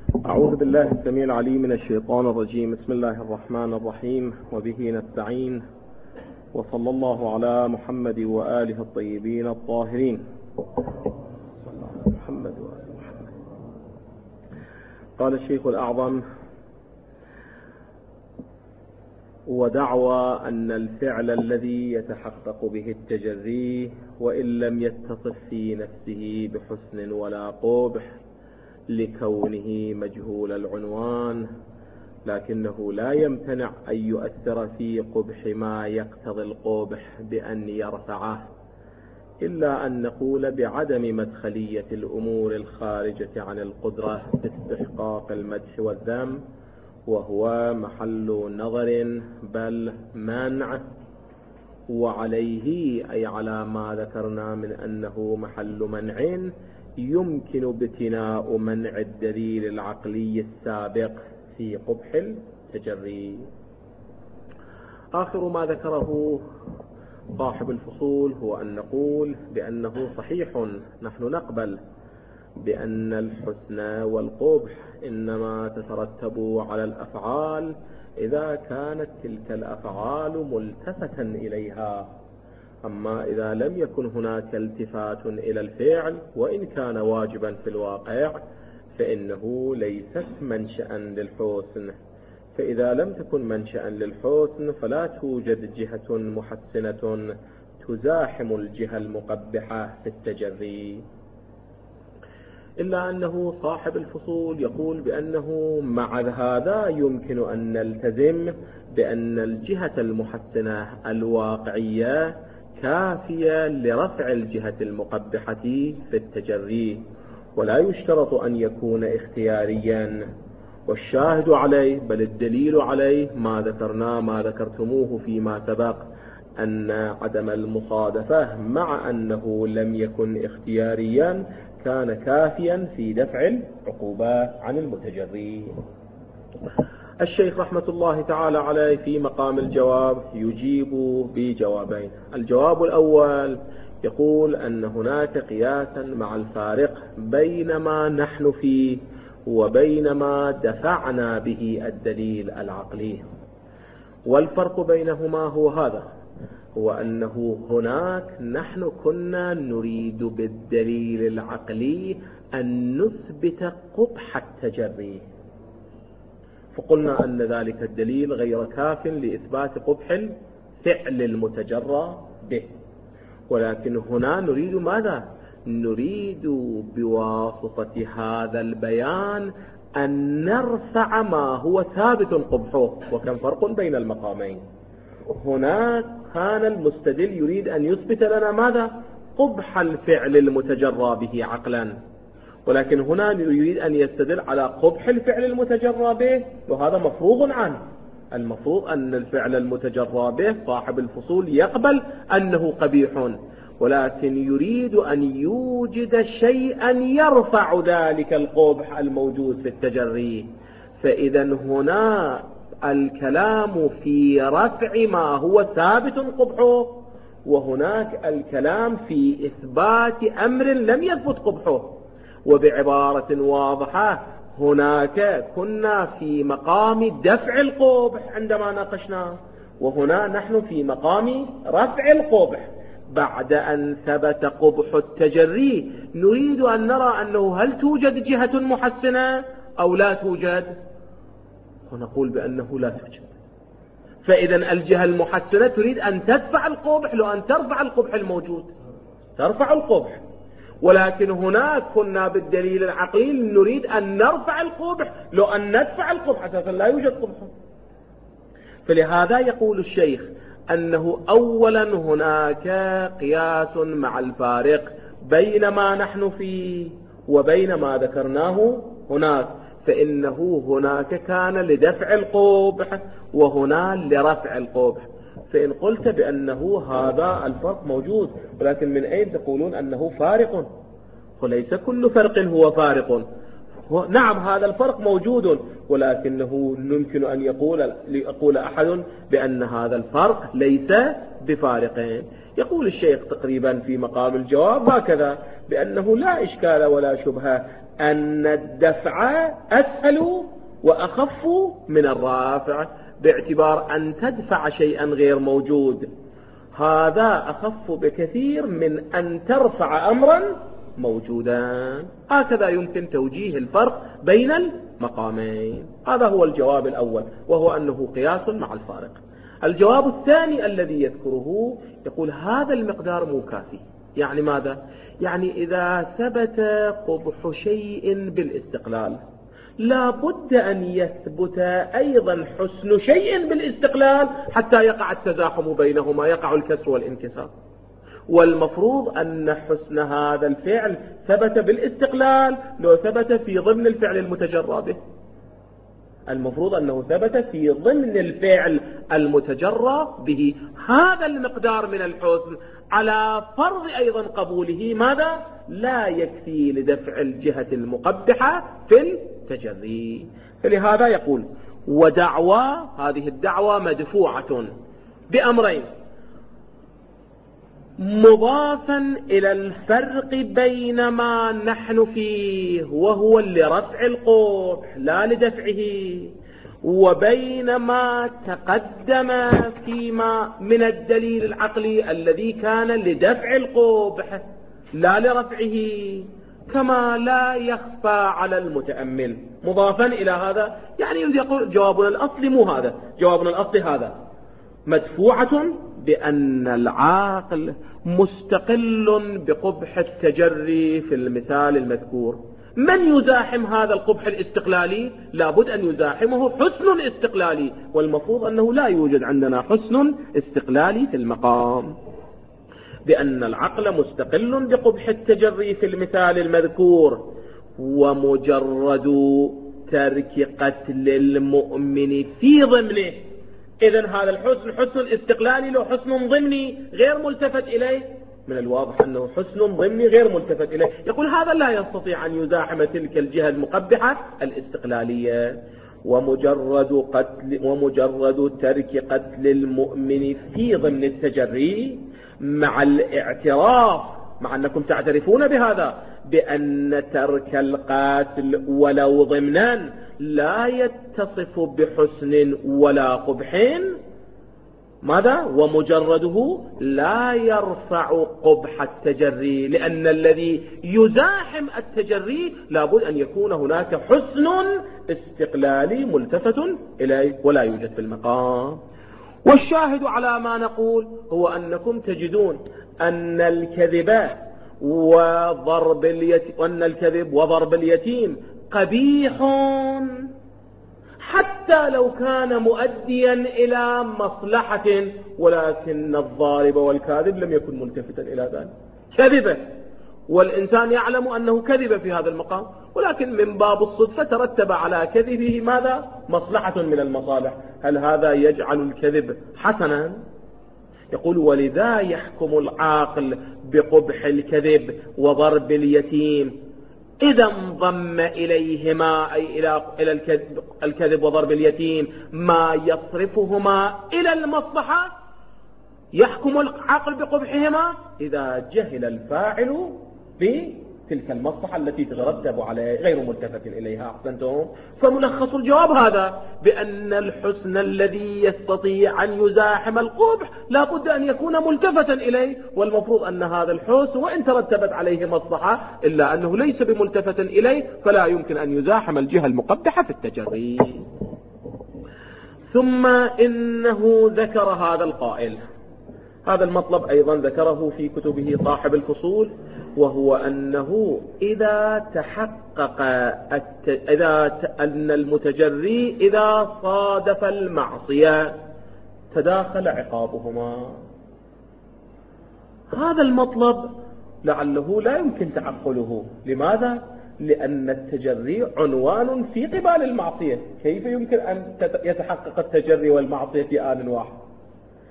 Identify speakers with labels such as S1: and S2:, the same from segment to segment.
S1: أعوذ بالله السميع العليم من الشيطان الرجيم. بسم الله الرحمن الرحيم، وبه نستعين، وصلى الله على محمد وآله الطيبين الطاهرين. قال الشيخ الأعظم: ودعوى أن الفعل الذي يتحقق به التجري وإن لم يتصف في نفسه بحسن ولا قبح لكونه مجهول العنوان، لكنه لا يمتنع أن يؤثر في قبح ما يقتضي القبح بأن يرفعه، إلا أن نقول بعدم مدخلية الأمور الخارجة عن القدرة في استحقاق المدح والذم، وهو محل نظر بل منع، وعليه أي على ما ذكرنا من أنه محل منع يمكن ابتناء منع الدليل العقلي السابق في قبح التجري. آخر ما ذكره صاحب الفصول هو أن نقول بأنه صحيح، نحن نقبل بأن الحسن والقبح إنما تترتب على الأفعال إذا كانت تلك الأفعال ملتفتا إليها، أما إذا لم يكن هناك التفات إلى الفعل وإن كان واجبا في الواقع فإنه ليست منشأ للحسن. فإذا لم تكن منشأ للحسن فلا توجد جهة محسنة تزاحم الجهة المقبحة في التجري، إلا أنه صاحب الفصول يقول بأنه مع هذا يمكن أن نلتزم بأن الجهة المحسنة الواقعية كافية لرفع الجهة المقبحة في التجري، ولا يشترط أن يكون اختياريا. والشاهد عليه بل الدليل عليه ما ذكرتموه فيما سبق، أن عدم المصادفة مع أنه لم يكن اختياريا كان كافيا في دفع العقوبة عن المتجري. الشيخ رحمة الله تعالى عليه في مقام الجواب يجيب بجوابين. الجواب الأول يقول أن هناك قياسا مع الفارق بين ما نحن فيه وبين ما دفعنا به الدليل العقلي، والفرق بينهما هو هذا، هو أنه هناك نحن كنا نريد بالدليل العقلي أن نثبت قبح التجري، فقلنا أن ذلك الدليل غير كاف لإثبات قبح الفعل المتجرى به، ولكن هنا نريد ماذا؟ نريد بواسطة هذا البيان أن نرفع ما هو ثابت قبحه. وكم فرق بين المقامين؟ هناك كان المستدل يريد أن يثبت لنا ماذا؟ قبح الفعل المتجرى به عقلا، ولكن هنا يريد أن يستدل على قبح الفعل المتجرى به، وهذا مفروغ عنه. المفروض أن الفعل المتجرى به صاحب الفصول يقبل أنه قبيح، ولكن يريد أن يوجد شيئا يرفع ذلك القبح الموجود في التجري. فإذا هنا الكلام في رفع ما هو ثابت قبحه، وهناك الكلام في إثبات أمر لم يثبت قبحه. وبعبارة واضحة هناك كنا في مقام دفع القبح عندما ناقشناه، وهنا نحن في مقام رفع القبح. بعد أن ثبت قبح التجري نريد أن نرى أنه هل توجد جهة محسنة أو لا توجد، ونقول بأنه لا توجد. فإذا الجهة المحسنة تريد أن تدفع القبح، لو أن ترفع القبح الموجود ترفع القبح، ولكن هناك كنا بالدليل العقلي نريد أن نرفع القبح، لو أن ندفع القبح أساسا لا يوجد قبح. فلهذا يقول الشيخ أنه أولا هناك قياس مع الفارق بين ما نحن فيه وبين ما ذكرناه هناك، فإنه هناك كان لدفع القبح وهنا لرفع القبح. فإن قلت بأنه هذا الفرق موجود، ولكن من أين تقولون أنه فارق؟ وليس كل فرق هو فارق. نعم هذا الفرق موجود، ولكنه يمكن أن يقول أحد بأن هذا الفرق ليس بفارقين. يقول الشيخ تقريبا في مقام الجواب هكذا، بأنه لا إشكال ولا شبهة أن الدفع أسهل وأخف من الرافع، باعتبار أن تدفع شيئا غير موجود هذا أخف بكثير من أن ترفع أمرا موجودا. هكذا يمكن توجيه الفرق بين المقامين. هذا هو الجواب الأول، وهو أنه قياس مع الفارق. الجواب الثاني الذي يذكره يقول هذا المقدار مو كافي. يعني ماذا؟ يعني إذا ثبت قبح شيء بالاستقلال لا بد أن يثبت أيضا حسن شيء بالاستقلال حتى يقع التزاحم بينهما، يقع الكسر والانكسار. والمفروض أن حسن هذا الفعل ثبت بالاستقلال لو ثبت في ضمن الفعل المتجرى به. المفروض أنه ثبت في ضمن الفعل المتجرى به. هذا المقدار من الحسن على فرض أيضا قبوله ماذا؟ لا يكفي لدفع الجهة المقبحة في التجري. فلهذا يقول ودعوى، هذه الدعوى مدفوعة بأمرين: مضافا إلى الفرق بين ما نحن فيه وهو لرفع القبح لا لدفعه، وبين ما تقدم فيما من الدليل العقلي الذي كان لدفع القبح لا لرفعه، كما لا يخفى على المتأمل. مضافا إلى هذا يعني يقول جوابنا الأصلي مو هذا، جوابنا الأصلي هذا: مدفوعة بأن العاقل مستقل بقبح التجري في المثال المذكور. من يزاحم هذا القبح الاستقلالي؟ لابد أن يزاحمه حسن استقلالي، والمفروض أنه لا يوجد عندنا حسن استقلالي في المقام. بأن العقل مستقل بقبح التجري في المثال المذكور، ومجرد ترك قتل المؤمن في ضمنه. إذن هذا الحسن حسن استقلالي له حسن ضمني غير ملتفت إليه. من الواضح أنه حسن ضمني غير ملتفت إليه. يقول هذا لا يستطيع أن يزاحم تلك الجهة المقبحة الاستقلالية. ومجرد ترك قتل المؤمن في ضمن التجري، مع الاعتراف، مع أنكم تعترفون بهذا، بأن ترك القاتل ولو ضمنا لا يتصف بحسن ولا قبح. ماذا؟ ومجرده لا يرفع قبح التجري، لأن الذي يزاحم التجري لابد أن يكون هناك حسن استقلالي ملتفت إليه ولا يوجد في المقام. والشاهد على ما نقول هو أنكم تجدون أن الكذب وضرب اليتيم قبيح حتى لو كان مؤديا إلى مصلحة، ولكن الضارب والكاذب لم يكن ملتفتا إلى ذلك. كذبه والإنسان يعلم أنه كذب في هذا المقام، ولكن من باب الصدفة ترتب على كذبه ماذا؟ مصلحة من المصالح. هل هذا يجعل الكذب حسنا؟ يقول ولذا يحكم العاقل بقبح الكذب وضرب اليتيم إذا انضم إليهما، أي إلى الكذب وضرب اليتيم، ما يصرفهما إلى المصلحة. يحكم العقل بقبحهما إذا جهل الفاعل بتلك المصلحة التي تترتب عليه غير ملتفت إليها. أحسنتم. فملخص الجواب هذا، بأن الحسن الذي يستطيع أن يزاحم القبح لا بد أن يكون ملتفتا إليه، والمفروض أن هذا الحسن وإن ترتبت عليه مصلحة إلا أنه ليس بملتفت إليه، فلا يمكن أن يزاحم الجهة المقبحة في التجري. ثم إنه ذكر هذا القائل، هذا المطلب أيضا ذكره في كتبه صاحب الفصول، وهو أنه إذا تحقق أن المتجري إذا صادف المعصية تداخل عقابهما. هذا المطلب لعله لا يمكن تعقله. لماذا؟ لأن التجري عنوان في قبال المعصية. كيف يمكن أن يتحقق التجري والمعصية في آن واحد؟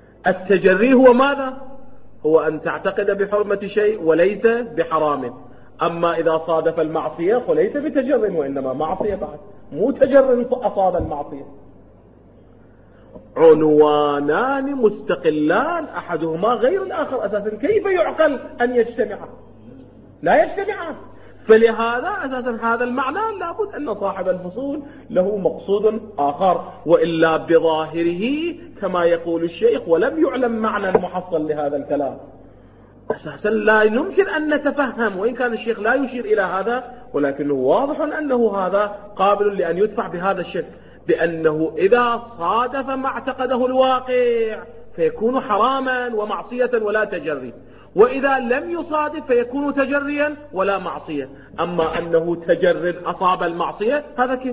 S1: التجري هو ماذا؟ هو أن تعتقد بحرمة شيء وليس بحرام، أما إذا صادف المعصية فليس بتجر وإنما معصية بعد، مو تجر أصاب المعصية. عنوانان مستقلان أحدهما غير الآخر أساسا، كيف يعقل أن يجتمعا؟ لا يجتمعان. فلهذا أساسا هذا المعنى لابد أن صاحب الفصول له مقصود آخر، وإلا بظاهره كما يقول الشيخ ولم يعلم معنى المحصل لهذا الكلام أساسا لا يمكن أن نتفهم، وإن كان الشيخ لا يشير إلى هذا ولكنه واضح أنه هذا قابل لأن يدفع بهذا الشكل، بأنه إذا صادف ما اعتقده الواقع فيكون حراما ومعصية ولا تجري، وإذا لم يصادف فيكون تجريا ولا معصية. أما أنه تجرد أصاب المعصية هذا كيف؟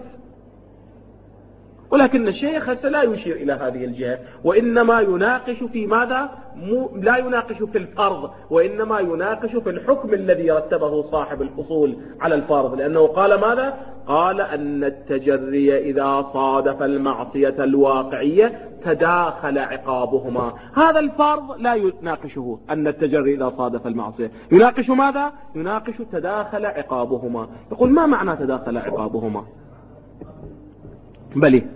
S1: ولكن الشيخ لا يشير إلى هذه الجهة، وإنما يناقش في ماذا؟ لا يناقش في الفرض، وإنما يناقش في الحكم الذي رتبه صاحب الفصول على الفرض، لأنه قال ماذا؟ قال أن التجري إذا صادف المعصية الواقعية تداخل عقابهما. هذا الفرض لا يناقشه أن التجري إذا صادف المعصية، يناقش ماذا؟ يناقش تداخل عقابهما. يقول ما معنى تداخل عقابهما؟ بلي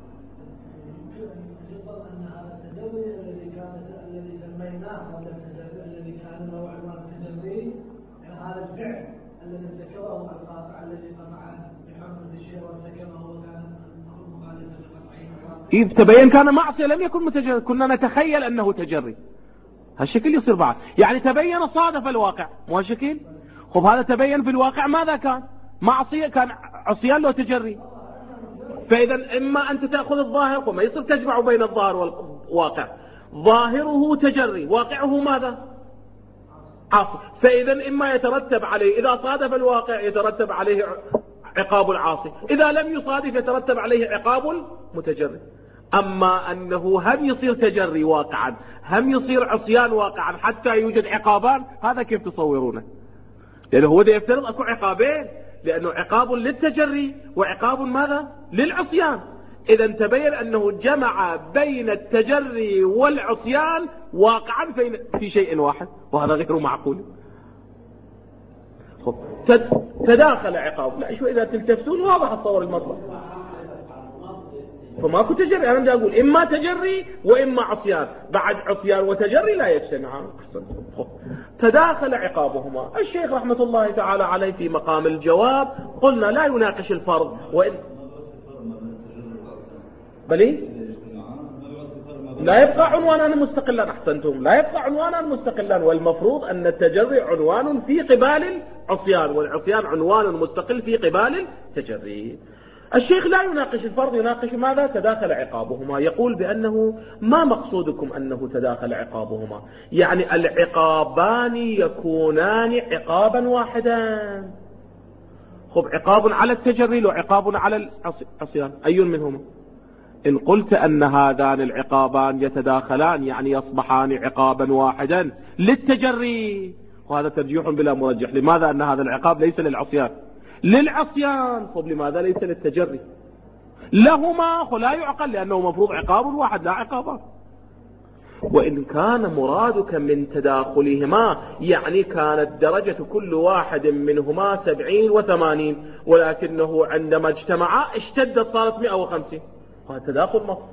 S1: تبين كان معصية لم يكن متجري، كنا نتخيل أنه تجري، هالشكل يصير بعد، يعني تبين صادف الواقع مو هالشكل. خب هذا تبين في الواقع ماذا كان؟ معصية، كان عصيان لو تجري. فإذا إما أنت تأخذ الظاهر وما يصير تجمع بين الظاهر والواقع، ظاهره تجري واقعه ماذا؟ عاصي. فإذا إما يترتب عليه إذا صادف الواقع يترتب عليه عقاب العاصي، إذا لم يصادف يترتب عليه عقاب المتجري. أما أنه هم يصير تجري واقعا هم يصير عصيان واقعا حتى يوجد عقابان، هذا كيف تصورونه؟ لأنه هو ده يفترض أكو عقابين، لأنه عقاب للتجري وعقاب ماذا؟ للعصيان. إذا تبين أنه جمع بين التجري والعصيان واقعا في شيء واحد، وهذا غير معقول. تداخل عقاب، لا شو إذا تلتفتون واضح الصور المطلق، فماكو تجري. أنا بدي أقول إما تجري وإما عصيان، بعد عصيان وتجري لا يجتمعان. تداخل عقابهما. الشيخ رحمة الله تعالى عليه في مقام الجواب قلنا لا يناقش الفرض، وإن بلي لا يبقى عنوانا مستقلا. أحسنتم، لا يبقى عنوانا مستقلا، والمفروض أن التجري عنوان في قبال العصيان، والعصيان عنوان مستقل في قبال التجري. الشيخ لا يناقش الفرض، يناقش ماذا؟ تداخل عقابهما. يقول بأنه ما مقصودكم أنه تداخل عقابهما؟ يعني العقابان يكونان عقابا واحدا. خب عقاب على التجري وعقاب على العصيان، أي منهما؟ إن قلت أن هذان العقابان يتداخلان يعني يصبحان عقابا واحدا للتجري، وهذا ترجيح بلا مرجح. لماذا أن هذا العقاب ليس للعصيان؟ للعصيان. طب لماذا ليس للتجري؟ لهما لا يعقل، لأنه مفروض عقاب واحد لا عقابان. وإن كان مرادك من تداخلهما يعني كانت درجة كل واحد منهما 70 و80، ولكنه عندما اجتمعا اشتدت صارت 150، هذا تداخل مصر.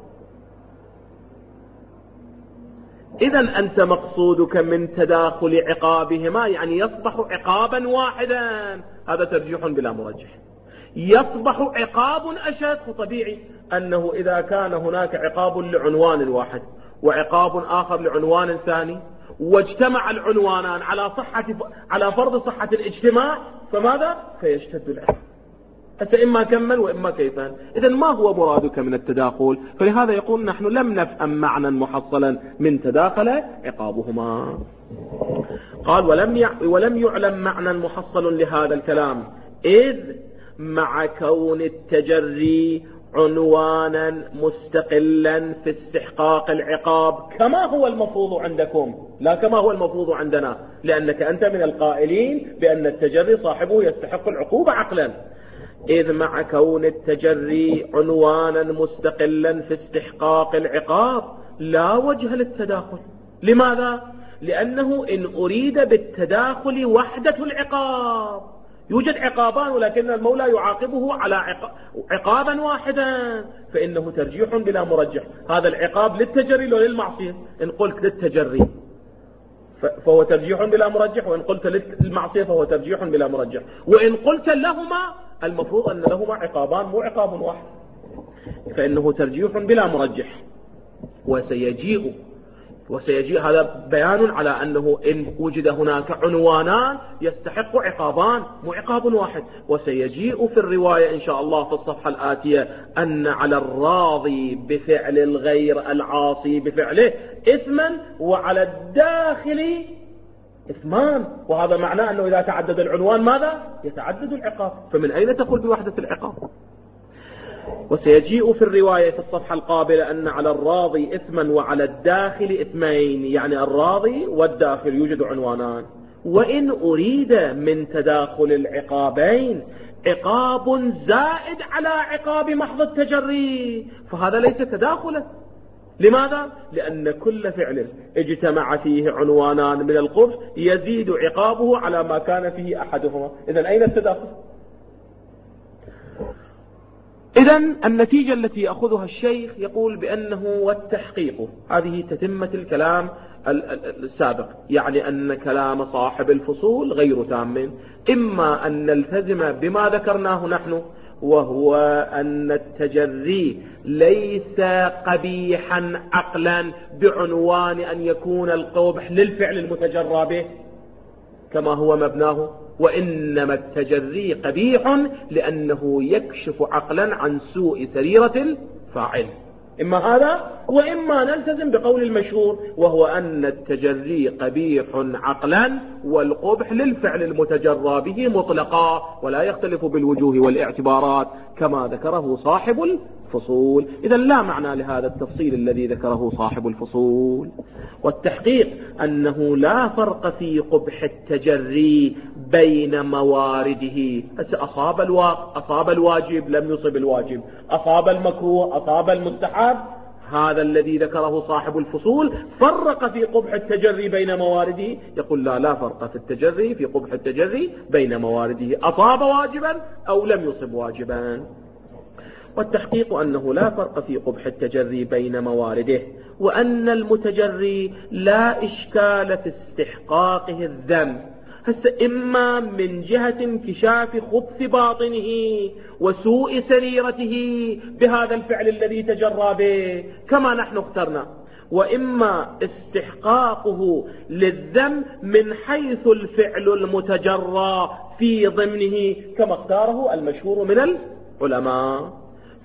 S1: إذا أنت مقصودك من تداخل عقابهما يعني يصبح عقابا واحدا، هذا ترجيح بلا مرجح. يصبح عقاب أشد، طبيعي أنه إذا كان هناك عقاب لعنوان واحد وعقاب آخر لعنوان ثاني واجتمع العنوانان على فرض صحة الاجتماع، فماذا؟ فيشتد العقاب. هسه إما كمل وإما كيفان. إذا ما هو مرادك من التداخل؟ فلهذا يقول نحن لم نفهم معنى محصلا من تداخل عقابهما. قال ولم يعلم معنى محصل لهذا الكلام، إذ مع كون التجري عنوانا مستقلا في استحقاق العقاب كما هو المفروض عندكم لا كما هو المفروض عندنا، لأنك أنت من القائلين بأن التجري صاحبه يستحق العقوبة عقلا. إذ مع كون التجري عنوانا مستقلا في استحقاق العقاب لا وجه للتداخل. لماذا؟ لأنه إن أريد بالتداخل وحدة العقاب، يوجد عقابان ولكن المولى يعاقبه على عقابا واحدا، فإنه ترجيح بلا مرجح. هذا العقاب للتجري وللمعصية. إن قلت للتجري فهو ترجيح بلا مرجح، وإن قلت للمعصية فهو ترجيح بلا مرجح، وإن قلت لهما المفروض أن لهما عقابان مو عقاب واحد، فإنه ترجيح بلا مرجح. وسيجيء هذا بيان على أنه إن وجد هناك عنوانان يستحق عقابان مو عقاب واحد. وسيجيء في الرواية إن شاء الله في الصفحة الآتية أن على الراضي بفعل الغير العاصي بفعله إثما، وعلى الداخل إثمان، وهذا معناه أنه إذا تعدد العنوان ماذا؟ يتعدد العقاب. فمن أين تقول بوحدة العقاب؟ وسيجيء في الرواية في الصفحة القابلة أن على الراضي إثما وعلى الداخل إثمين، يعني الراضي والداخل يوجد عنوانان. وإن أريد من تداخل العقابين عقاب زائد على عقاب محض التجري فهذا ليس تداخلا. لماذا؟ لأن كل فعل اجتمع فيه عنوانان من القبح يزيد عقابه على ما كان فيه أحدهما. إذن أين التداخل؟ إذن النتيجة التي يأخذها الشيخ يقول بأنه والتحقيق، هذه تتمة الكلام السابق، يعني أن كلام صاحب الفصول غير تام. إما أن نلتزم بما ذكرناه نحن، وهو أن التجري ليس قبيحا عقلا بعنوان أن يكون القبح للفعل المتجرى به كما هو مبناه، وإنما التجري قبيح لأنه يكشف عقلا عن سوء سريرة الفاعل. إما هذا وإما نلتزم بقول المشهور، وهو أن التجري قبيح عقلا والقبح للفعل المتجرى به مطلقا ولا يختلف بالوجوه والاعتبارات كما ذكره صاحب الفصول. إذا لا معنى لهذا التفصيل الذي ذكره صاحب الفصول. والتحقيق أنه لا فرق في قبح التجري بين موارده. أصاب الواجب لم يصب الواجب، أصاب المكروه أصاب المستحب، هذا الذي ذكره صاحب الفصول فرق في قبح التجري بين موارده. يقول لا فرق في التجري في قبح التجري بين موارده، أصاب واجبا أو لم يصب واجبا. والتحقيق أنه لا فرق في قبح التجري بين موارده، وأن المتجري لا إشكال في استحقاقه الذنب، إما من جهة انكشاف خبث باطنه وسوء سريرته بهذا الفعل الذي تجرى به كما نحن اخترنا، وإما استحقاقه للذنب من حيث الفعل المتجرى في ضمنه كما اختاره المشهور من العلماء.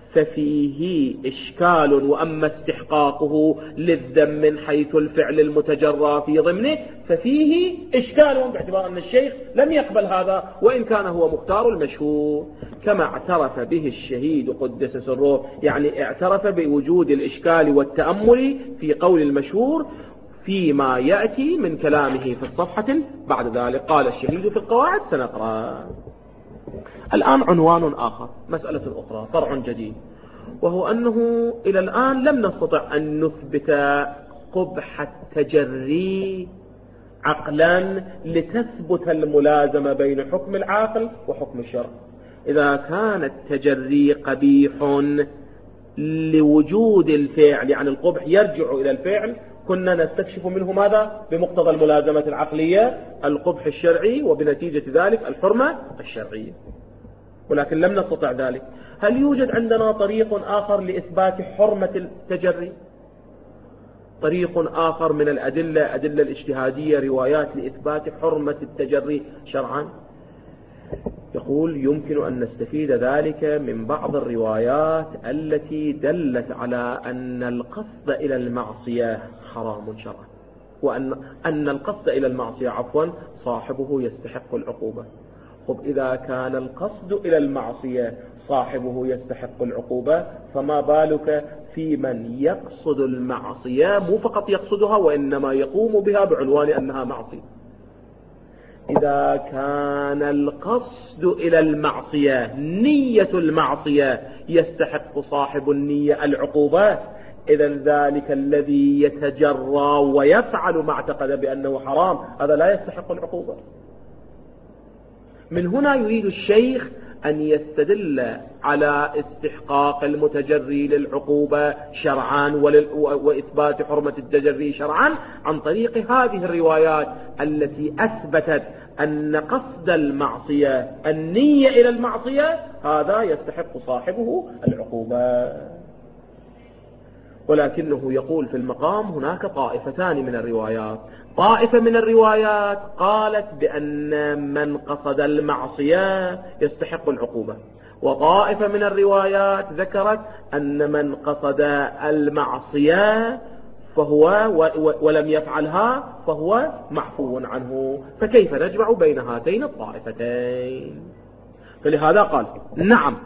S1: ففيه إشكال. وأما استحقاقه للذنب من حيث الفعل المتجرى في ضمنه ففيه إشكال، باعتبار أن الشيخ لم يقبل هذا وإن كان هو مختار المشهور، كما اعترف به الشهيد قدس سره، يعني اعترف بوجود الإشكال والتأمل في قول المشهور فيما يأتي من كلامه في الصفحة بعد ذلك. قال الشهيد في القواعد سنقرأ. الآن عنوان آخر، مسألة أخرى، فرع جديد، وهو أنه إلى الآن لم نستطع أن نثبت قبح التجري عقلا لتثبت الملازمة بين حكم العاقل وحكم الشرع. إذا كان التجري قبيح لوجود الفعل، يعني القبح يرجع إلى الفعل، كنا نستكشف منه ماذا؟ بمقتضى الملازمة العقلية القبح الشرعي، وبنتيجة ذلك الحرمة الشرعية، ولكن لم نستطع ذلك. هل يوجد عندنا طريق آخر لإثبات حرمة التجري؟ طريق آخر من الأدلة الاجتهادية، روايات لإثبات حرمة التجري شرعا؟ يقول يمكن أن نستفيد ذلك من بعض الروايات التي دلت على أن القصد إلى المعصية حرام شرعا، وأن القصد إلى المعصية صاحبه يستحق العقوبة. طب إذا كان القصد إلى المعصية صاحبه يستحق العقوبة، فما بالك في من يقصد المعصية، مو فقط يقصدها وإنما يقوم بها بعنوان أنها معصية. إذا كان القصد إلى المعصية نية المعصية يستحق صاحب النية العقوبة، إذا ذلك الذي يتجرى ويفعل ما اعتقد بأنه حرام هذا لا يستحق العقوبة. من هنا يريد الشيخ أن يستدل على استحقاق المتجري للعقوبة شرعا وإثبات حرمة التجري شرعا عن طريق هذه الروايات التي أثبتت أن قصد المعصية النية إلى المعصية هذا يستحق صاحبه العقوبة. ولكنه يقول في المقام هناك طائفتان من الروايات. طائفة من الروايات قالت بأن من قصد المعصية يستحق العقوبة، وطائفة من الروايات ذكرت أن من قصد المعصية فهو ولم يفعلها فهو معفو عنه. فكيف نجمع بين هاتين الطائفتين؟ فلهذا قال نعم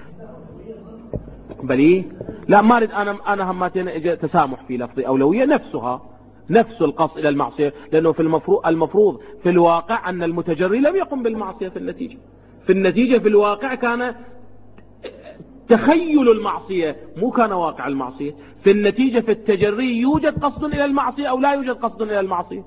S1: بلي لا ما أريد أنا هماتين تسامح في لفظ أولوية نفسها نفس القصد إلى المعصية، لأنه في المفروض في الواقع أن المتجري لم يقم بالمعصية في النتيجة في الواقع كان تخيل المعصية مو كان واقع المعصية. في النتيجة في التجري يوجد قصد إلى المعصية أو لا يوجد قصد إلى المعصية؟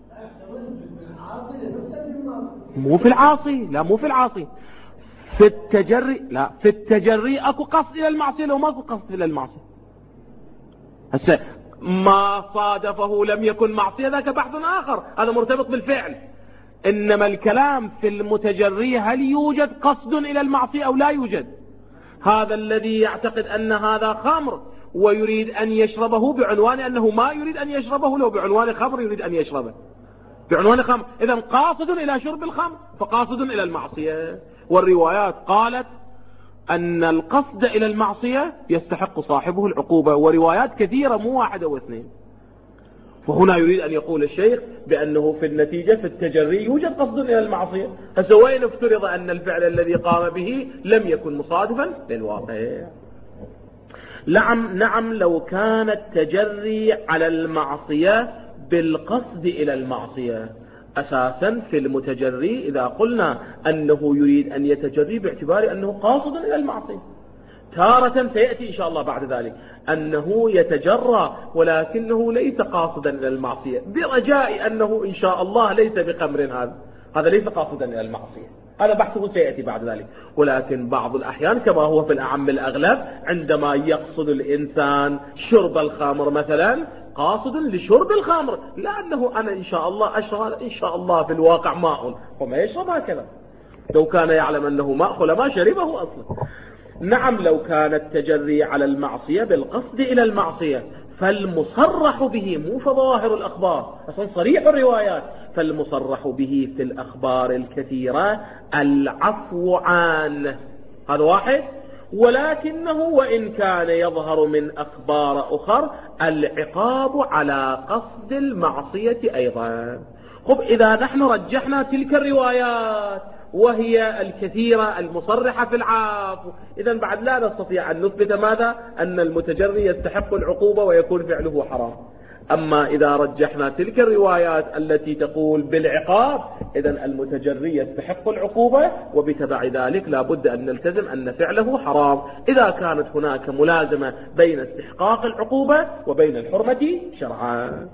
S1: مو في العاصي، لا مو في العاصي، في التجري لا، في التجري اكو قصد الى المعصية لو ماكو قصد الى المعصية. هسه ما صادفه لم يكن معصية ذاك بحث آخر، هذا مرتبط بالفعل. إنما الكلام في المتجري هل يوجد قصد إلى المعصية أو لا يوجد؟ هذا الذي يعتقد أن هذا خمر ويريد أن يشربه بعنوان أنه ما يريد أن يشربه، لو بعنوان خمر يريد أن يشربه بعنوان خمر، إذن قاصد إلى شرب الخمر فقاصد إلى المعصية. والروايات قالت أن القصد إلى المعصية يستحق صاحبه العقوبة، وروايات كثيرة مو واحدة واثنين. فهنا يريد أن يقول الشيخ بأنه في النتيجة في التجري يوجد قصد إلى المعصية. هسه وين افترض أن الفعل الذي قام به لم يكن مصادفا للواقع؟ نعم لو كان التجري على المعصية بالقصد إلى المعصية. أساسا في المتجري إذا قلنا أنه يريد أن يتجري باعتبار أنه قاصد إلى المعصية، تارة سيأتي إن شاء الله بعد ذلك أنه يتجرى ولكنه ليس قاصدا إلى المعصية برجاء أنه إن شاء الله ليس بخمر، هذا ليس قاصدا إلى المعصية، هذا بحثه سيأتي بعد ذلك. ولكن بعض الأحيان كما هو في الأعم الأغلب عندما يقصد الإنسان شرب الخمر مثلا قاصد لشرب الخمر، لأنه أنا إن شاء الله أشرب إن شاء الله في الواقع ماء، وما يشرب هكذا، لو كان يعلم أنه ماء لما شربه أصلا. نعم لو كان التجري على المعصية بالقصد إلى المعصية فالمصرح به مو فظاهر الأخبار، أصلا صريح الروايات، فالمصرح به في الأخبار الكثيرة العفو عنه، هذا واحد. ولكنه وإن كان يظهر من أخبار أخر العقاب على قصد المعصية أيضا. خب إذا نحن رجحنا تلك الروايات وهي الكثيرة المصرحة في العفو، إذن بعد لا نستطيع أن نثبت ماذا؟ أن المتجري يستحق العقوبة ويكون فعله حرام. أما إذا رجحنا تلك الروايات التي تقول بالعقاب إذن المتجري يستحق العقوبة، وبتبع ذلك لا بد أن نلتزم أن فعله حرام إذا كانت هناك ملازمة بين استحقاق العقوبة وبين الحرمة شرعا.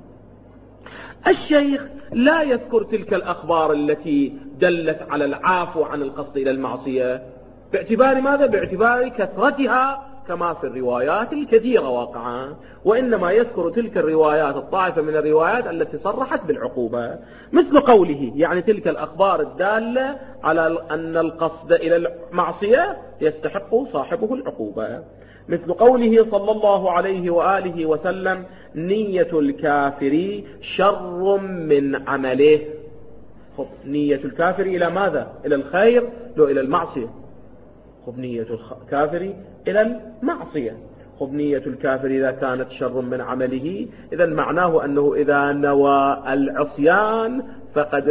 S1: الشيخ لا يذكر تلك الأخبار التي دلت على العفو عن القصد إلى المعصية باعتبار ماذا؟ باعتبار كثرتها كما في الروايات الكثيرة واقعا، وإنما يذكر تلك الروايات الطائفة من الروايات التي صرحت بالعقوبة، مثل قوله يعني تلك الأخبار الدالة على أن القصد إلى المعصية يستحق صاحبه العقوبة، مثل قوله صلى الله عليه وآله وسلم نية الكافر شر من عمله. خب نية الكافر إلى ماذا؟ إلى الخير لو إلى المعصية. خب نية الكافر إلى المعصية. خب نية الكافر إذا كانت شر من عمله إذا معناه أنه إذا نوى العصيان فقد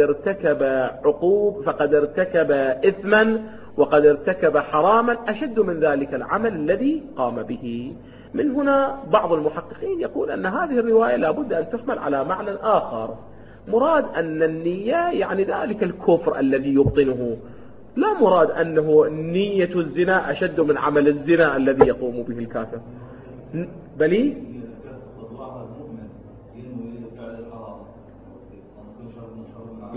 S1: ارتكب إثما وقد ارتكب حراما أشد من ذلك العمل الذي قام به. من هنا بعض المحققين يقول أن هذه الرواية لابد أن تحمل على معنى آخر، مراد أن النية يعني ذلك الكفر الذي يبطنه، لا مراد أنه نية الزنا أشد من عمل الزنا الذي يقوم به الكافر، بل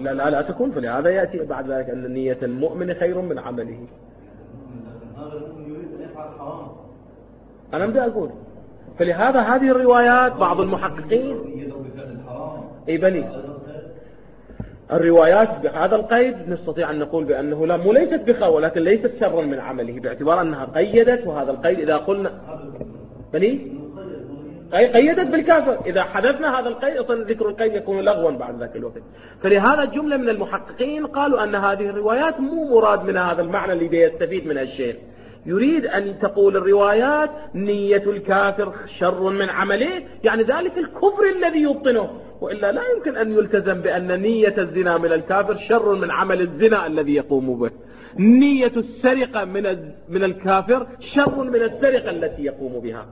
S1: لا تكون. فلهذا يأتي بعد ذلك أن نية المؤمن خير من عمله.
S2: هذا المؤمن يريد أن يفعل حرام.
S1: أنا بدي أقول فلهذا هذه الروايات بعض المحققين اي بني الروايات بهذا القيد نستطيع أن نقول بأنه لا مو ليست بخير ولكن ليست شرا من عمله، باعتبار أنها قيدت. وهذا القيد إذا قلنا بني قيدت بالكافر، إذا حذفنا هذا القيد أصلا ذكر القيد يكون لغوا بعد ذاك الوقت. فلهذا جملة من المحققين قالوا أن هذه الروايات مو مراد من هذا المعنى اللي يستفيد من الشيء. يريد أن تقول الروايات نية الكافر شر من عمله، يعني ذلك الكفر الذي يبطنه، وإلا لا يمكن أن يلتزم بأن نية الزنا من الكافر شر من عمل الزنا الذي يقوم به. نية السرقة من الكافر شر من السرقة التي يقوم بها.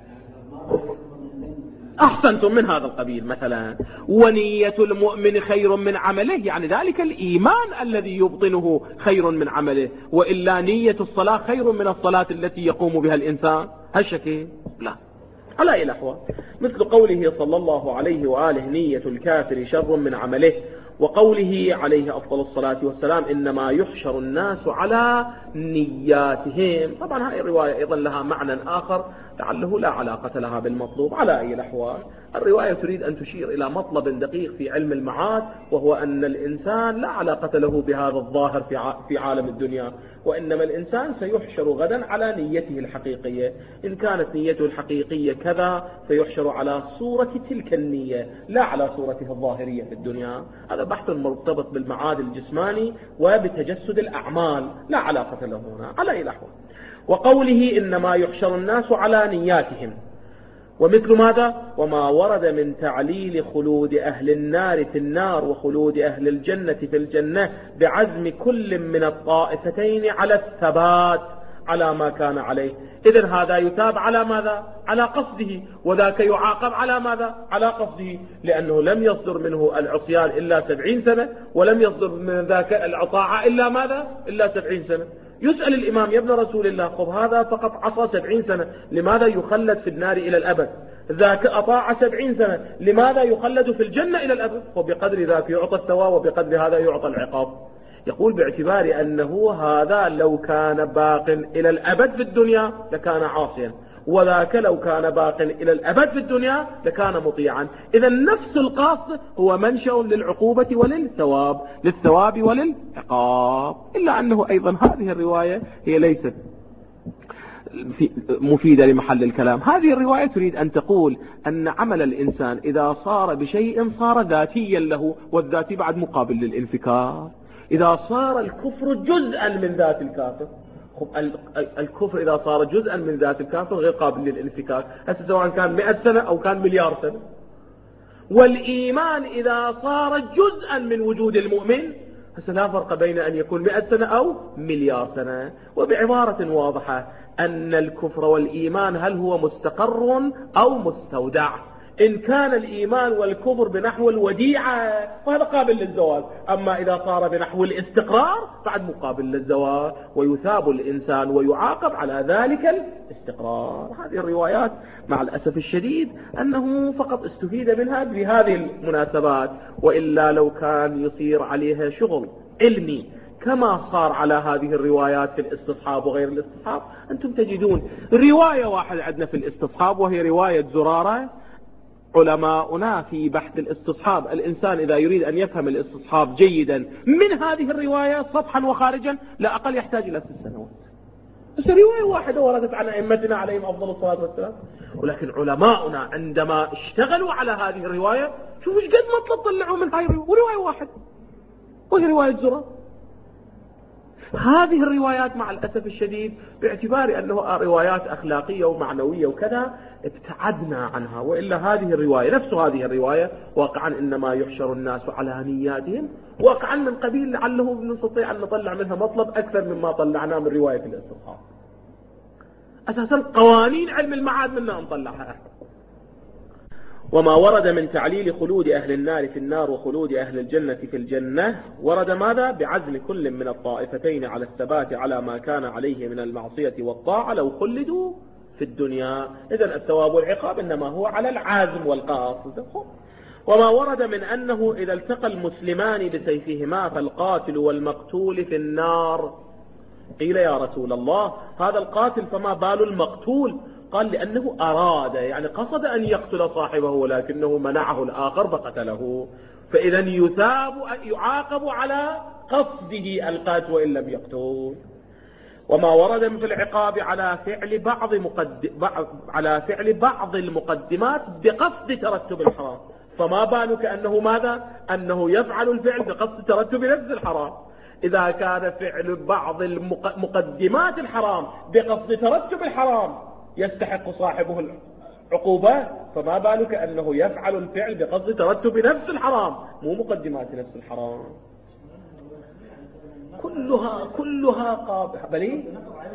S1: أحسنتم من هذا القبيل مثلا. ونية المؤمن خير من عمله، يعني ذلك الإيمان الذي يبطنه خير من عمله، وإلا نية الصلاة خير من الصلاة التي يقوم بها الإنسان. هالشكل لا على أي الأحوال. مثل قوله صلى الله عليه وآله نية الكافر شر من عمله، وقوله عليه أفضل الصلاة والسلام إنما يحشر الناس على نياتهم. طبعا هذه الرواية أيضا لها معنى آخر لعله لا علاقة لها بالمطلوب. على أي الأحوال الرواية تريد أن تشير إلى مطلب دقيق في علم المعاد، وهو أن الإنسان لا علاقة له بهذا الظاهر في عالم الدنيا، وإنما الإنسان سيحشر غدا على نيته الحقيقية. إن كانت نيته الحقيقية كذا فيحشر على صورة تلك النية لا على صورته الظاهرية في الدنيا. هذا بحث مرتبط بالمعاد الجسماني وبتجسد الأعمال، لا علاقة له هنا على أي الأحوال. وقوله إنما يحشر الناس على نياتهم، ومثل ماذا؟ وما ورد من تعليل خلود أهل النار في النار وخلود أهل الجنة في الجنة بعزم كل من الطائفتين على الثبات على ما كان عليه. إذن هذا يثاب على ماذا؟ على قصده، وذاك يعاقب على ماذا؟ على قصده، لأنه لم يصدر منه العصيان إلا 70 سنة، ولم يصدر من ذاك العطاعة إلا ماذا؟ إلا 70 سنة. يسأل الإمام يا ابن رسول الله خب هذا فقط عصى 70 سنة لماذا يخلد في النار إلى الأبد؟ ذاك أطاع 70 سنة لماذا يخلد في الجنة إلى الأبد؟ وبقدر ذاك يعطى الثواب وبقدر هذا يعطى العقاب. يقول باعتبار أنه هذا لو كان باق إلى الأبد في الدنيا لكان عاصيا، وذاك لو كان باق إلى الأبد في الدنيا لكان مطيعا. إذا نفس القاصد هو منشأ للعقوبة وللثواب، للثواب وللعقاب. إلا أنه أيضا هذه الرواية هي ليست مفيدة لمحل الكلام. هذه الرواية تريد أن تقول أن عمل الإنسان إذا صار بشيء صار ذاتيا له، والذاتي بعد مقابل للانفكار. إذا صار الكفر جزءا من ذات الكافر، الكفر إذا صار جزءا من ذات الكافر غير قابل للانفكاك، هسه سواء كان 100 سنة أو كان مليار سنة. والإيمان إذا صار جزءا من وجود المؤمن، هسه لا فرق بين أن يكون 100 سنة أو مليار سنة. وبعبارة واضحة أن الكفر والإيمان هل هو مستقر أو مستودع؟ إن كان الإيمان والكفر بنحو الوديعة فهذا قابل للزوال، أما إذا صار بنحو الاستقرار بعد مقابل للزوال، ويثاب الإنسان ويعاقب على ذلك الاستقرار. هذه الروايات مع الأسف الشديد أنه فقط استفيد منها بهذه المناسبات، وإلا لو كان يصير عليها شغل علمي كما صار على هذه الروايات في الاستصحاب وغير الاستصحاب. أنتم تجدون رواية واحدة عندنا في الاستصحاب وهي رواية زرارة. علماؤنا في بحث الاستصحاب، الإنسان إذا يريد أن يفهم الاستصحاب جيدا من هذه الرواية سطحا وخارجا لا أقل يحتاج إلى 6 سنوات. بس رواية واحدة وردت عن أئمتنا عليهم أفضل الصلاة والسلام، ولكن علماؤنا عندما اشتغلوا على هذه الرواية شوفوا ايش قد مطلب طلعوا من هاي الرواية، ورواية واحدة وهي رواية زرار. هذه الروايات مع الأسف الشديد باعتبار أنه روايات أخلاقية ومعنوية وكذا ابتعدنا عنها، وإلا هذه الرواية نفس هذه الرواية واقعا إنما يحشر الناس على نياتهم، واقعا من قبيل لعله نستطيع أن نطلع منها مطلب أكثر مما طلعناه من رواية الاستصحاب. أساسا قوانين علم المعاد منا نطلعها. وما ورد من تعليل خلود أهل النار في النار وخلود أهل الجنة في الجنة، ورد ماذا؟ بعزل كل من الطائفتين على الثبات على ما كان عليه من المعصية والطاعة لو خلدوا في الدنيا. إذن الثواب والعقاب إنما هو على العازم والقاصد. وما ورد من أنه إذا التقى المسلمان بسيفهما فالقاتل والمقتول في النار. قيل يا رسول الله هذا القاتل فما بال المقتول؟ قال لأنه أراد، يعني قصد أن يقتل صاحبه ولكنه منعه الآخر فقتله، فإذا يعاقب على قصده القتل وإن لم يقتل. وما ورد في العقاب على فعل بعض المقدمات بقصد ترتب الحرام، فما بالك أنه ماذا؟ أنه يفعل الفعل بقصد ترتب نفس الحرام. إذا كان فعل بعض مقدمات الحرام بقصد ترتب الحرام يستحق صاحبه العقوبة، فما بالك أنه يفعل الفعل بقصد ترتب نفس الحرام مو مقدمات نفس الحرام. كلها قابحة. بلي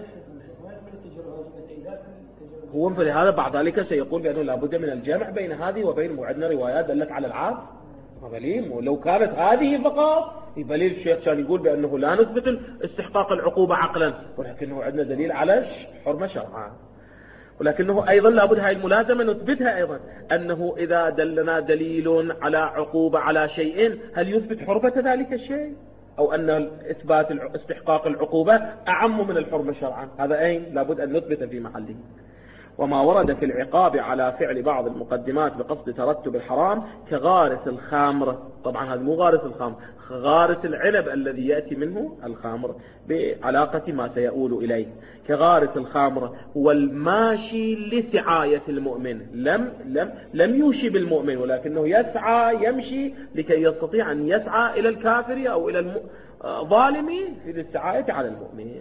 S1: هو فلهذا بعد ذلك سيقول بأنه لابد من الجمع بين هذه وبين وعندنا روايات دلت على العاب. بلي لو كانت هذه فقط بلي الشيخ كان يقول بأنه لا نثبت استحقاق العقوبة عقلا، ولكنه عندنا دليل على حرمة شرعا. ولكنه أيضا لابد هاي الملازمة نثبتها أيضا، أنه إذا دلنا دليل على عقوبة على شيء هل يثبت حرمة ذلك الشيء، أو أن إثبات استحقاق العقوبة أعم من الحرمة شرعا؟ هذا أين لابد أن نثبت في محله. وما ورد في العقاب على فعل بعض المقدمات بقصد ترتب الحرام كغارس الخمر، طبعا هذا مو غارس الخمر، غارس العنب الذي يأتي منه الخمر بعلاقة ما سيؤول إليه، كغارس الخمر والماشي لسعاية المؤمن، لم يوشي بالمؤمن ولكنه يسعى يمشي لكي يستطيع أن يسعى إلى الكافر أو إلى الظالم للسعاية على المؤمن.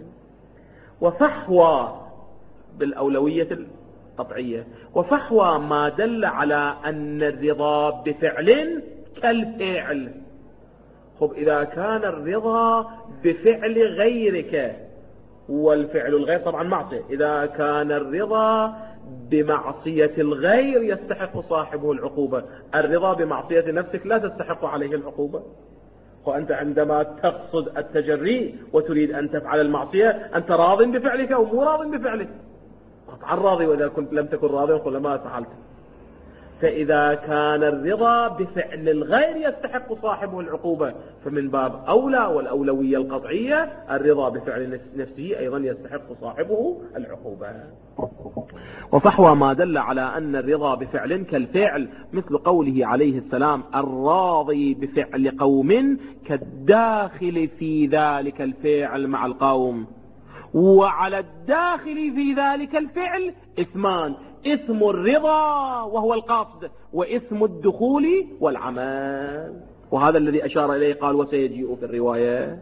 S1: وفحوى بالأولوية القطعية، وفحوى ما دل على أن الرضا بفعل كالفعل. خب إذا كان الرضا بفعل غيرك والفعل الغير طبعا معصية، إذا كان الرضا بمعصية الغير يستحق صاحبه العقوبة، الرضا بمعصية نفسك لا تستحق عليه العقوبة. وأنت عندما تقصد التجري وتريد أن تفعل المعصية أنت راض بفعلك أو مو راض بفعلك؟ قطعا راضي، وإذا كنت لم تكن راضيا قل ما فعلت. فإذا كان الرضا بفعل الغير يستحق صاحبه العقوبة فمن باب أولى، والأولوية القطعية الرضا بفعل نفسه أيضا يستحق صاحبه العقوبة. وفحوى ما دل على أن الرضا بفعل كالفعل، مثل قوله عليه السلام الراضي بفعل قوم كالداخل في ذلك الفعل مع القوم. وعلى الداخل في ذلك الفعل إثمان، إثم الرضا وهو القصد، وإثم الدخول والعمل، وهذا الذي أشار إليه قال وسيجيء في الرواية.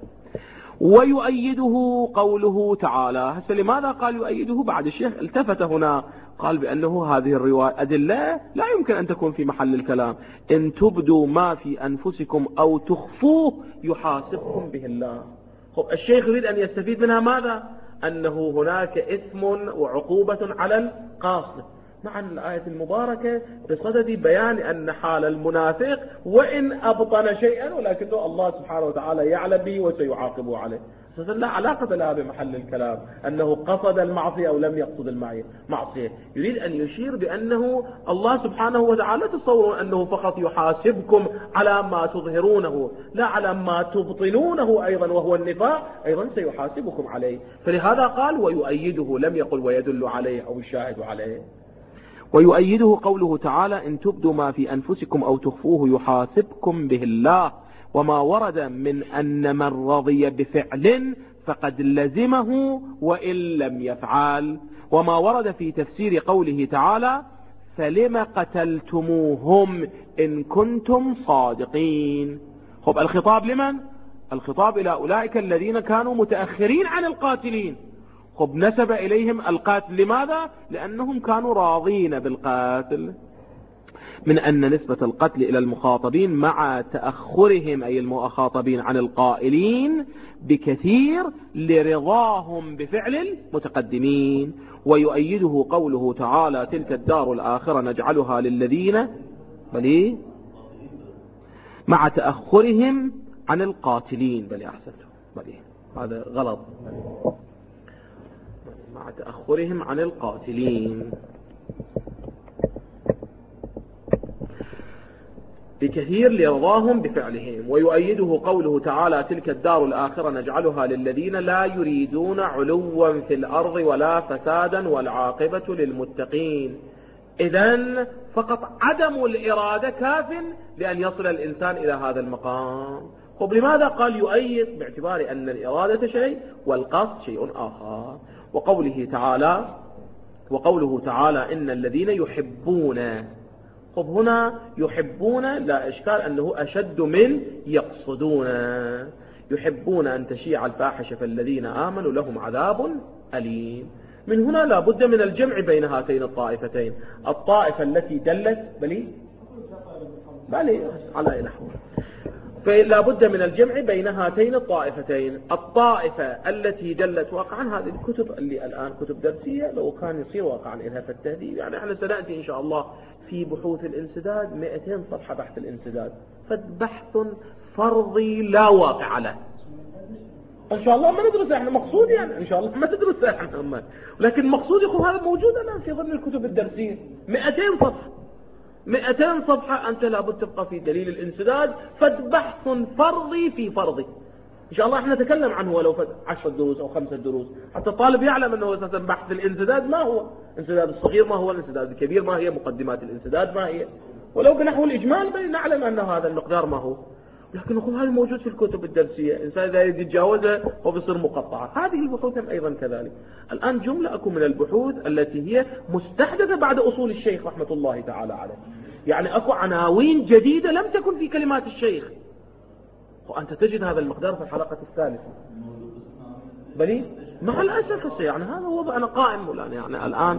S1: ويؤيده قوله تعالى. هسه لماذا قال يؤيده؟ بعد الشيخ التفت هنا قال بأنه هذه الرواية أدلة لا يمكن أن تكون في محل الكلام. إن تبدوا ما في أنفسكم أو تخفوه يحاسبكم به الله. خب الشيخ يريد أن يستفيد منها ماذا؟ أنه هناك إثم وعقوبة على القاصد، مع الآية المباركة بصدد بيان أن حال المنافق وإن أبطن شيئا ولكنه الله سبحانه وتعالى يعلم به وسيعاقبه عليه. لا علاقة لها بمحل الكلام أنه قصد المعصية أو لم يقصد المعصية. يريد أن يشير بأنه الله سبحانه وتعالى تصور أنه فقط يحاسبكم على ما تظهرونه لا على ما تبطنونه أيضا وهو النفاق، أيضا سيحاسبكم عليه. فلهذا قال ويؤيده، لم يقل ويدل عليه أو الشاهد عليه. ويؤيده قوله تعالى إن تبدوا ما في أنفسكم أو تخفوه يحاسبكم به الله. وما ورد من أن من رضي بفعل فقد لزمه وإن لم يفعل. وما ورد في تفسير قوله تعالى فلم قتلتموهم إن كنتم صادقين. خب الخطاب لمن؟ الخطاب إلى أولئك الذين كانوا متأخرين عن القاتلين. خب نسب إليهم القاتل، لماذا؟ لأنهم كانوا راضين بالقاتل. من أن نسبة القتل إلى المخاطبين مع تأخرهم أي المخاطبين عن القائلين بكثير لرضاهم بفعل المتقدمين. ويؤيده قوله تعالى تلك الدار الآخرة نجعلها للذين بلي مع تأخرهم عن القاتلين. بلي أحسنتم، بلي هذا غلط، مع تأخرهم عن القاتلين. بكثير لرضاهم بفعلهم. ويؤيده قوله تعالى: تلك الدار الآخرة نجعلها للذين لا يريدون علوا في الأرض ولا فسادا والعاقبة للمتقين. إذن فقط عدم الإرادة كاف لأن يصل الإنسان إلى هذا المقام. طب لماذا قال يؤيد؟ باعتبار أن الإرادة شيء والقصد شيء آخر. وقوله تعالى إن الذين يحبون. طب هنا يحبون لا إشكال أنه أشد من يقصدون. يحبون أن تشيع الفاحشة فالذين آمنوا لهم عذاب أليم. من هنا لا بد من الجمع بين هاتين الطائفتين. الطائفة التي دلت بلي على نحو، فلا بد من الجمع بين هاتين الطائفتين. الطائفة التي دلت واقعا هذه الكتب اللي الآن كتب درسية لو كان يصير واقعا إلها في التهذيب، يعني احنا سنأتي إن شاء الله في بحوث الانسداد 200 صفحة بحث الانسداد، فبحث فرضي لا واقع له. ان شاء الله ما ندرس احنا مقصود، يعني ان شاء الله ما تدرس احنا، لكن مقصود يكون هذا موجود الان في ضمن الكتب الدرسيه 200 صفحه. 200 صفحه انت لابد تبقى في دليل الانسداد فبحث فرضي في فرضي. ان شاء الله احنا نتكلم عنه ولو 10 دروس او 5 دروس حتى الطالب يعلم انه اساسا بحث الانسداد ما هو، الانسداد الصغير ما هو، الانسداد الكبير ما هي، مقدمات الانسداد ما هي، ولو بنحو الاجمال نعلم ان هذا المقدار ما هو. لكن هذا موجود في الكتب الدرسية، إنسان إذا يتجاوزه هو بيصير مقطعة. هذه البحوث أيضا كذلك. الآن جملة أكو من البحوث التي هي مستحدثة بعد أصول الشيخ رحمة الله تعالى عليه، يعني أكو عناوين جديدة لم تكن في كلمات الشيخ، وأنت تجد هذا المقدار في الحلقة الثالثة. بلي مع الأسف يعني هذا وضعنا قائم مولانا، يعني الآن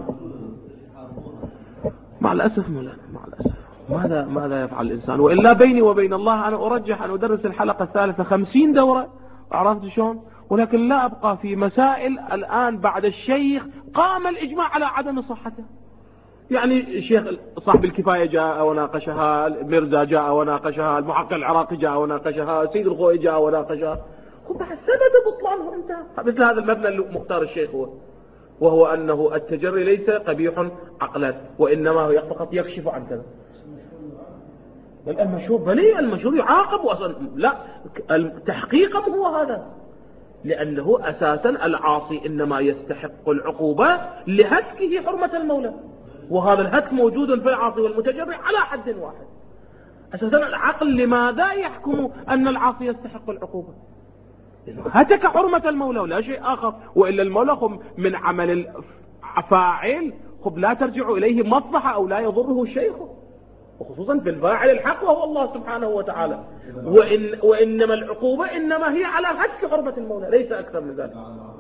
S1: مع الأسف مولانا، مع الأسف ماذا يفعل الإنسان؟ وإلا بيني وبين الله أنا أرجح أن أدرس الحلقة الثالثة 50 دورة، عرفت شلون؟ ولكن لا أبقى في مسائل الآن بعد الشيخ قام الإجماع على عدم صحتها. يعني الشيخ صاحب الكفاية جاء وناقشها، المرزا جاء وناقشها، المحقق العراقي جاء وناقشها، سيد الخوئي جاء وناقشها، وبعد ثبت بطلانه انتهى. مثل هذا المبنى اللي مختار الشيخ وهو أنه التجري ليس قبيح عقلا، وإنما هو فقط يكشف عن كذا. المشهور بلي المشهور يعاقب أصلا، لا تحقيقا هو هذا، لأنه أساسا العاصي إنما يستحق العقوبة لهتكه حرمة المولى، وهذا الهتك موجود في العاصي والمتجرع على حد واحد. أساسا العقل لماذا يحكم أن العاصي يستحق العقوبة؟ هتك حرمة المولى ولا شيء آخر، وإلا المولى من عمل الفاعل لا ترجع إليه مصلحة أو لا يضره شيء، وخصوصا في الفاعل الحق وهو الله سبحانه وتعالى. وإنما العقوبة إنما هي على هتك حرمة المولى، ليس أكثر من ذلك.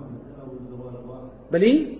S1: بلي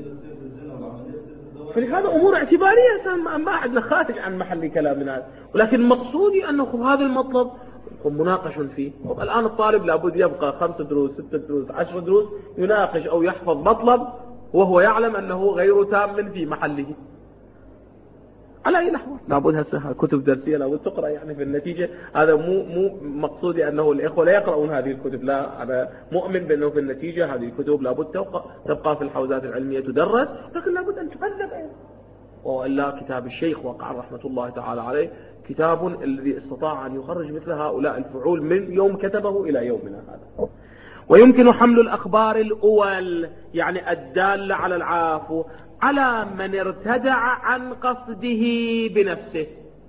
S1: فلهذا أمور اعتبارية ما عندنا خارج عن محل كلامنا، ولكن مقصودي أنه هذا المطلب مناقش فيه. الآن الطالب لابد يبقى 5 دروس 6 دروس 10 دروس يناقش أو يحفظ مطلب وهو يعلم أنه غير تام في محله. على أي نحو لابد هسه كتب درسية لابد تقرأ، يعني في النتيجة هذا مو مقصودي أنه الإخوة لا يقرؤون هذه الكتب، لا، أنا مؤمن بأنه في النتيجة هذه الكتب لابد تبقى في الحوزات العلمية تدرس، لكن لابد أن تقدم أيضا. وإلا كتاب الشيخ وقع رحمة الله تعالى عليه كتاب الذي استطاع أن يخرج مثل هؤلاء الفعول من يوم كتبه إلى يومنا هذا. ويمكن حمل الأخبار الأول يعني الدالة على العافو على من ارتدع عن قصده بنفسه.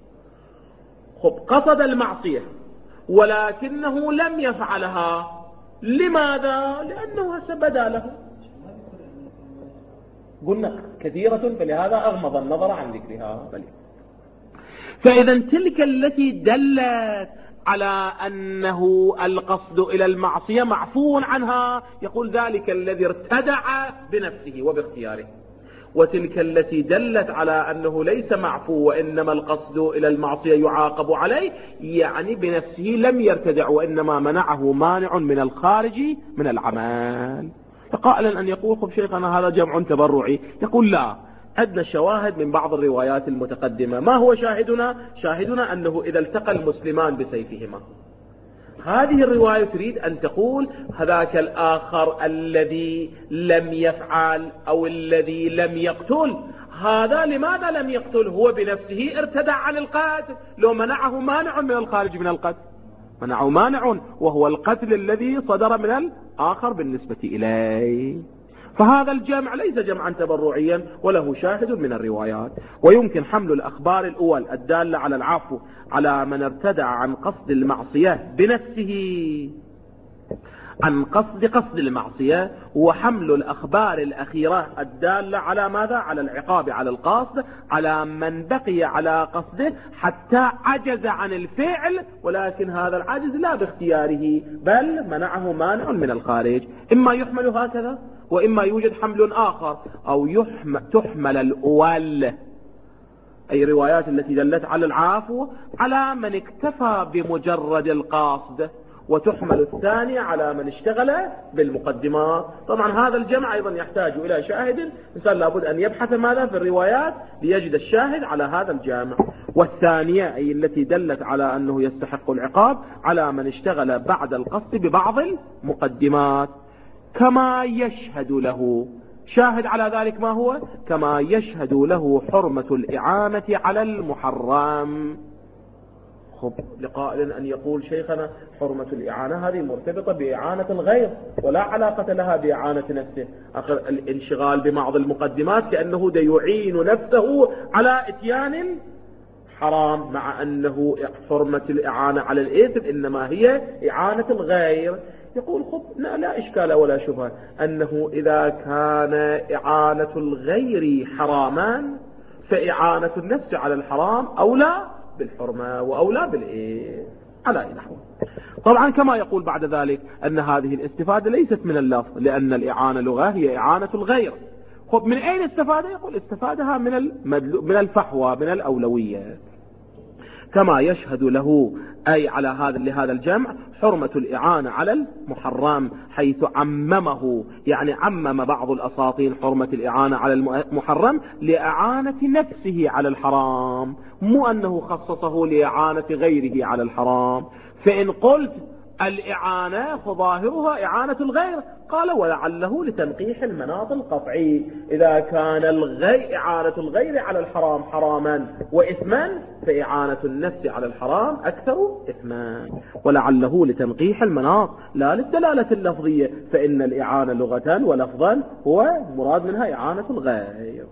S1: قصد المعصية ولكنه لم يفعلها، لماذا؟ لأنه سبدا له، قلنا كثيرة فلهذا أغمض النظر عن ذكرها. فإذا تلك التي دلت على أنه القصد إلى المعصية معفو عنها، يقول ذلك الذي ارتدع بنفسه وباختياره. وتلك التي دلت على أنه ليس معفو وإنما القصد إلى المعصية يعاقب عليه، يعني بنفسه لم يرتدع وإنما منعه مانع من الخارج من العمل. فقائلا أن يقول خب شيخنا هذا جمع تبرعي، يقول لا، عندنا الشواهد من بعض الروايات المتقدمة. ما هو شاهدنا؟ شاهدنا أنه إذا التقى المسلمان بسيفهما. هذه الرواية تريد أن تقول هذاك الآخر الذي لم يفعل أو الذي لم يقتل، هذا لماذا لم يقتل؟ هو بنفسه ارتدع عن القتل، لو منعه مانع من الخارج من القتل، منعه مانع وهو القتل الذي صدر من الآخر بالنسبة إليه. فهذا الجمع ليس جمعا تبرعيا وله شاهد من الروايات. ويمكن حمل الأخبار الأول الدالة على العفو على من ارتدع عن قصد المعصية بنفسه، عن قصد المعصية، وحمل الأخبار الأخيرة الدالة على ماذا؟ على العقاب على القصد، على من بقي على قصده حتى عجز عن الفعل، ولكن هذا العجز لا باختياره بل منعه مانع من الخارج. إما يحمل هكذا وإما يوجد حمل آخر، أو تحمل الأول أي روايات التي دلت على العفو على من اكتفى بمجرد القصد، وتحمل الثانية على من اشتغل بالمقدمات. طبعا هذا الجمع أيضا يحتاج إلى شاهد، الإنسان لابد أن يبحث ماذا في الروايات ليجد الشاهد على هذا الجمع. والثانية أي التي دلت على أنه يستحق العقاب على من اشتغل بعد القصد ببعض المقدمات، كما يشهد له. شاهد على ذلك ما هو؟ كما يشهد له حرمة الإعانة على المحرم. لقائل أن يقول شيخنا حرمة الإعانة هذه مرتبطة بإعانة الغير ولا علاقة لها بإعانة نفسه. آخر الانشغال ببعض المقدمات كأنه يعين نفسه على إتيان حرام، مع أنه حرمة الإعانة على الإثم إنما هي إعانة الغير. يقول لا إشكال ولا شبهة أنه إذا كان إعانة الغير حراما فإعانة النفس على الحرام أولى بالحرمة وأولى بالإيه على نحو. طبعا كما يقول بعد ذلك أن هذه الاستفادة ليست من اللفظ، لأن الإعانة لغة هي إعانة الغير. من أين استفادة؟ يقول استفادها من الفحوى، من الأولوية. كما يشهد له أي على لهذا الجمع حرمة الإعانة على المحرم، حيث عممه، يعني عمم بعض الأساطين حرمة الإعانة على المحرم لإعانة نفسه على الحرام، مو أنه خصصه لإعانة غيره على الحرام. فإن قلت الإعانة فظاهرها إعانة الغير، قال ولعله لتنقيح المناط القطعي. إذا كان إعانة الغير على الحرام حراما وإثما، فإعانة النفس على الحرام أكثر إثما، ولعله لتنقيح المناط لا للدلالة اللفظية، فإن الإعانة لغة ولفظا هو مراد منها إعانة الغير.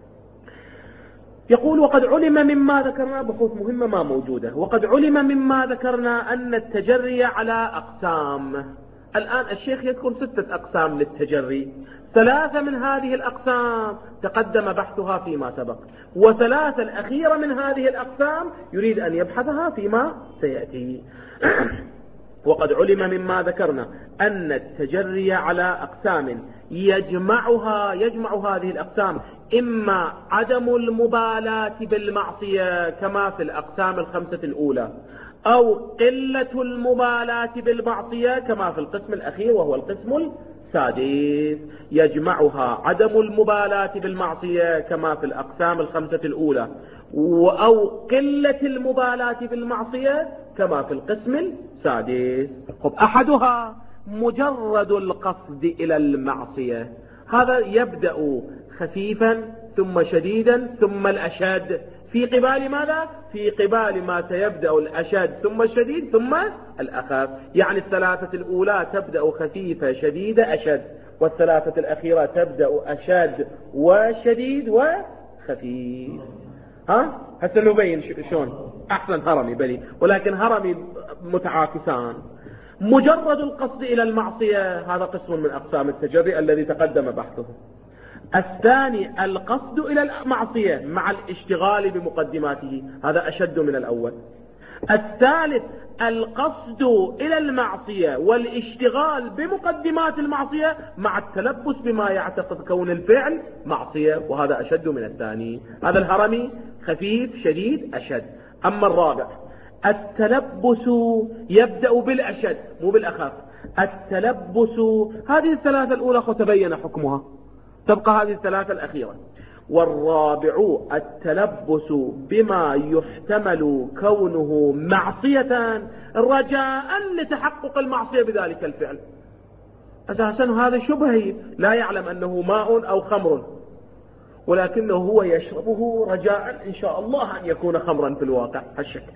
S1: يقول وقد علم مما ذكرنا، بحوث مهمة ما موجودة، وقد علم مما ذكرنا أن التجري على أقسام. الآن الشيخ يذكر 6 أقسام للتجري، 3 من هذه الأقسام تقدم بحثها فيما سبق، و3 الأخيرة من هذه الأقسام يريد أن يبحثها فيما سيأتي. وقد علم مما ذكرنا أن التجري على أقسام يجمع هذه الأقسام إما عدم المبالاة بالمعصية كما في الأقسام ال5 الأولى، أو قلة المبالاة بالمعصية كما في القسم الأخير وهو القسم السادس. يجمعها عدم المبالاة بالمعصية كما في الأقسام ال5 الأولى، أو قلة المبالاة بالمعصية كما في القسم السادس. أحدها مجرد القصد إلى المعصية، هذا يبدأ خفيفا ثم شديدا ثم الأشد، في قبال ماذا؟ في قبال ما سيبدأ الأشد ثم الشديد ثم الأخف. يعني ال3 الأولى تبدأ خفيفة شديدة أشد، وال3 الأخيرة تبدأ أشد وشديد وخفيف. هسه نبين شلون أحسن هرمي بلي، ولكن هرمي متعاكسان. مجرد القصد إلى المعصية هذا قسم من أقسام التجري الذي تقدم بحثه. الثاني القصد إلى المعصية مع الاشتغال بمقدماته، هذا أشد من الأول. الثالث القصد إلى المعصية والاشتغال بمقدمات المعصية مع التلبس بما يعتقد كون الفعل معصية، وهذا أشد من الثاني. هذا الهرمي خفيف شديد أشد. أما الرابع التلبس يبدأ بالأشد مو بالأخف. التلبس هذه ال3 الأولى تبين حكمها، تبقى هذه ال3 الأخيرة. والرابع التلبس بما يحتمل كونه معصية رجاء لتحقق المعصية بذلك الفعل. أساسا هذا شبهي، لا يعلم أنه ماء أو خمر، ولكنه هو يشربه رجاء إن شاء الله أن يكون خمرا في الواقع هالشكل،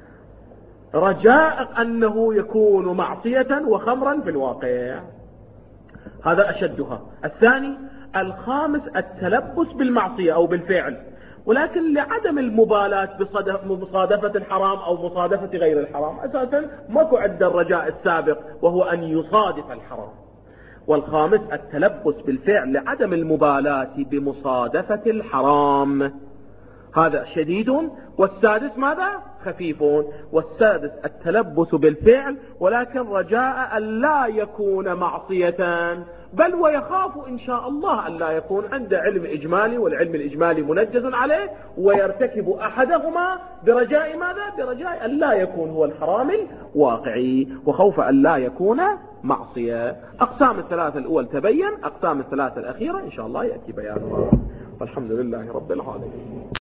S1: رجاء أنه يكون معصية وخمرا في الواقع. هذا أشدها. الثاني الخامس التلبس بالمعصية أو بالفعل، ولكن لعدم المبالاة بمصادفة الحرام أو مصادفة غير الحرام، أساسا ماكو عند الرجاء السابق وهو أن يصادف الحرام. والخامس التلبس بالفعل لعدم المبالاة بمصادفة الحرام، هذا شديد. والسادس ماذا؟ خفيف. والسادس التلبس بالفعل ولكن رجاء أن لا يكون معصية، بل ويخاف إن شاء الله أن لا يكون عنده علم إجمالي، والعلم الإجمالي منجز عليه، ويرتكب أحدهما برجاء ماذا؟ برجاء أن لا يكون هو الحرام الواقعي، وخوف أن لا يكون معصية. أقسام الثلاثة الأول تبين، أقسام الثلاثة الأخيرة إن شاء الله يأتي بيانها، والحمد لله رب العالمين.